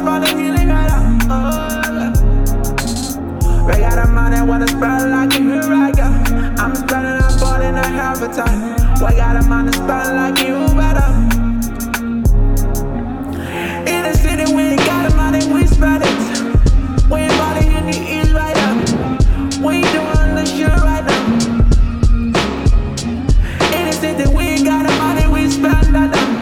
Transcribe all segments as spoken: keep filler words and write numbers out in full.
spot the healing right now. Oh, yeah. We got a man that wanna spread like a hero, yeah. I'm spending a ball in a half a time. We got a man that spend like you better. In the city, we ain't got a man that we spend it. We ain't body in the east right now. We ain't doing the shit right now. In the city, we ain't got a man that we spend that now.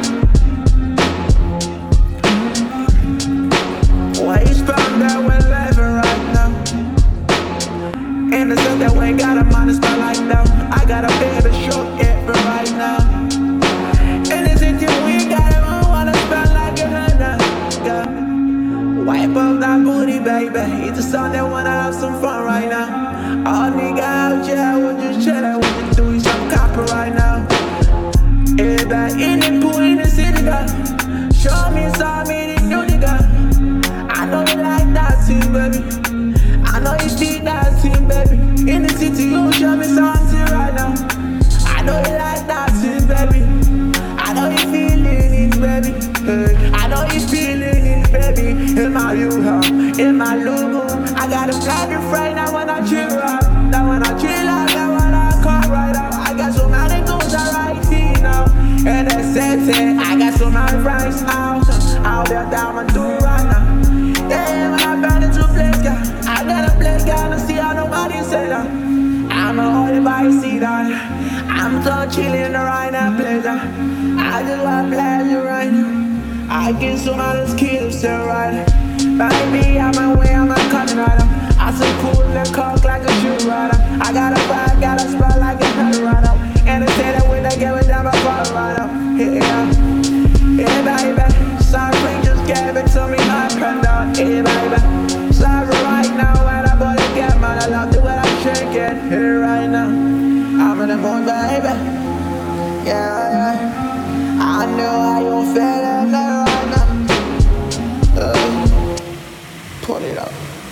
Why you spend that when living right now? In the city, we ain't got a man that spend like that. I got a baby show it right now. In the city, we ain't got a man wanna spend like a hundred. Yeah. Wipe up that booty, baby. It's a song that wanna have some fun right now. All nigga out here, we just chillin', we just doing some copper right now. Everybody in the pool in the city, girl. Show me some in the new nigga. I know you like that too, baby. I know you see that too, baby. In the city, you show me something right now. I know you like that too, baby. I know you feeling it, baby. Hey, I know you feeling it, baby. In my U-Haul, in my logo, I got a flag in front now when I chill out. Now when I chill out, now when I come right out. I got so many goals I right here now. And they said it, I got so many friends out. Out there, down my door right now. Yeah, when I found into a place, girl, I got a place, girl, to see how nobody say that. I'm a holy by see that. I'm so chillin' right now, pleasure. I just want pleasure right now. I get so many skills, so right. Baby, I'm my way, I'm a coming right up. I so cool and cock like a shoe rider. I got a vibe, got a spot like a honey right up. And they say that when they get it down, I fall right up. Yeah, yeah, baby. Sorry, just gave it to me, I turned out. Yeah, baby. Sorry right now, when I bought it, get man, I love the way I shake it. Here right now, I'm in the mood, baby. Yeah, yeah. I know how you feel right now. Uh, put it up.